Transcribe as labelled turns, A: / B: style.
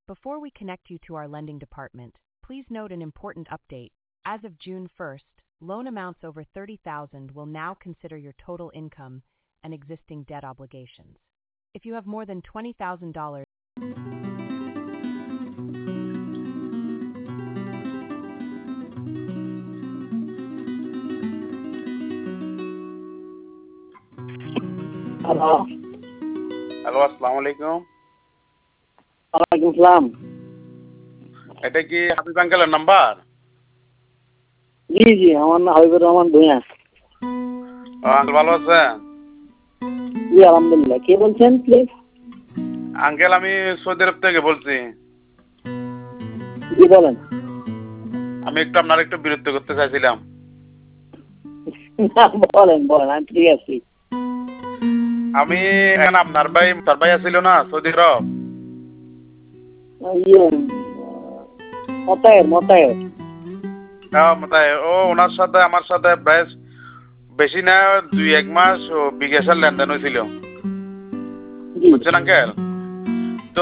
A: Before we connect you to our lending department, please note an important update. As of June 1st, loan amounts over $30,000 will now consider your total income and existing debt obligations. If you have more than $20,000,
B: hello,
C: hello, আসসালামু আলাইকুম।
B: ওয়ালাইকুম সালাম।
C: এটা কি হাবিব আঙ্কেলের number?
B: জি জি, আমার নাম Habibur Rahman Bhuiyan.
C: Uncle ভালো আছেন?
B: জি আলহামদুলিল্লাহ। কে বলছেন প্লিজ?
C: আঙ্কেল আমি সৌদি আরব থেকে বলছি।
B: জি বলেন।
C: আমি আপনার একটু বিরক্ত করতে চাইছিলাম।
B: বলেন বলেন, আমি ফ্রি আছি।
C: আমি আপনার ভাই ছিল না সৌদি আরব?
B: ইয়ে মতায়ের।
C: ও ওনার সাথে আমার সাথে বেশ বেশি না 2-1 মাস বিকাশের লেনদেন হয়েছিল,
B: জি
C: বুঝছেন আঙ্কেল?